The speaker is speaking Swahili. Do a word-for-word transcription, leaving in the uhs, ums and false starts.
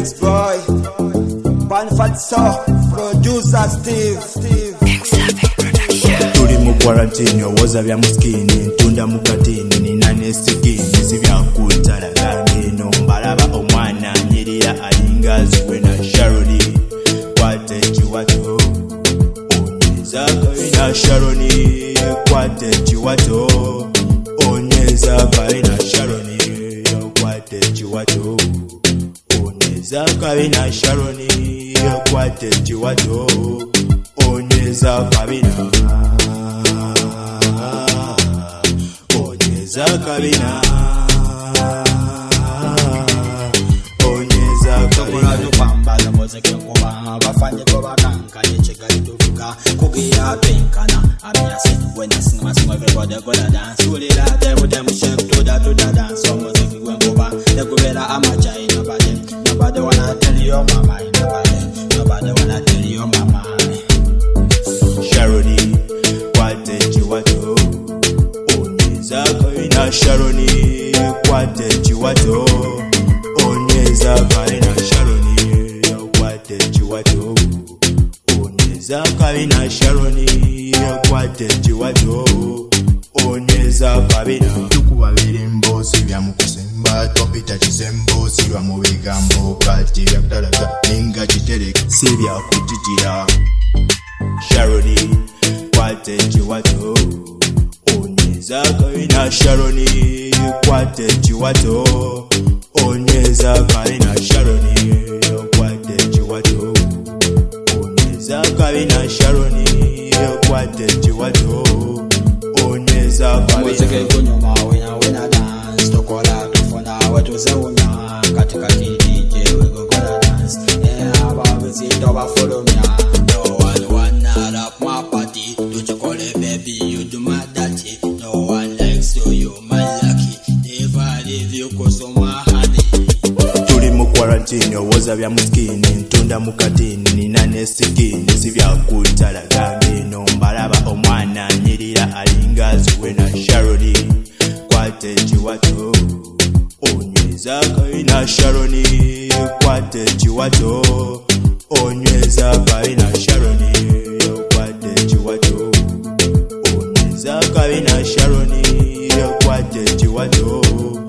Mix boy, Pan Fatso, producer Steve, Steve. Tuli mu quarantine owoza bya muskini tunda mukatini nina nesigini sibyakuntala gangino mbalaba omwana nyirira alinga zwe na Sharoni kwate chiwato onyeza kaina Sharoni kwate chiwato onyeza kaina Sharoni kwate chiwato onyeza kaina Sharoni kwate chiwato onyeza kabina onyeza kabina onyeza kabina tupamba la muziki kuba bafanye ko bakanka nechega ituvuka kugira penkana amiase when I sing my song everybody go dance uli la them them shake to that to that dance so muziki kuba they go better amaja in nobody nobody wanna tell your mama nobody nobody wanna tell your mama Sharoni kwate chiwato onyeza kaina Sharoni kwate chiwato onyeza kaina Sharoni kwate chiwato onyeza kaina Sharoni kwate chiwato onyeza kabina tukubabira embozi bya mukusemba topita kisembo silwa mu bigambo kati byakutalaga ninga kitereka sibya kutitira Sharoni kwate chiwato onyeza kaina Sharoni kwate chiwato onyeza kaina Sharoni kwate chiwato onyeza kaina Sharoni kwate chiwato onyeza muziki kunyuma wena wena dance tokola tufuna wetu zeunya katika D J we go gonna dance yeah aba visito ba follow me no one wanna rap my party do you call it baby you do my dirty no one likes you you my lucky never leave you cause of my honey tuli mu quarantine owoza bya muskini ntunda mukatini nina nesigini sibyakuntala gangino mbalaba omwana nyirira alinga zwe na Sharoni kwate chiwato onyeza kaina Sharoni kwate chiwato onyeza kaina Sharoni kwate chiwato onyeza kaina Sharoni kwate chiwato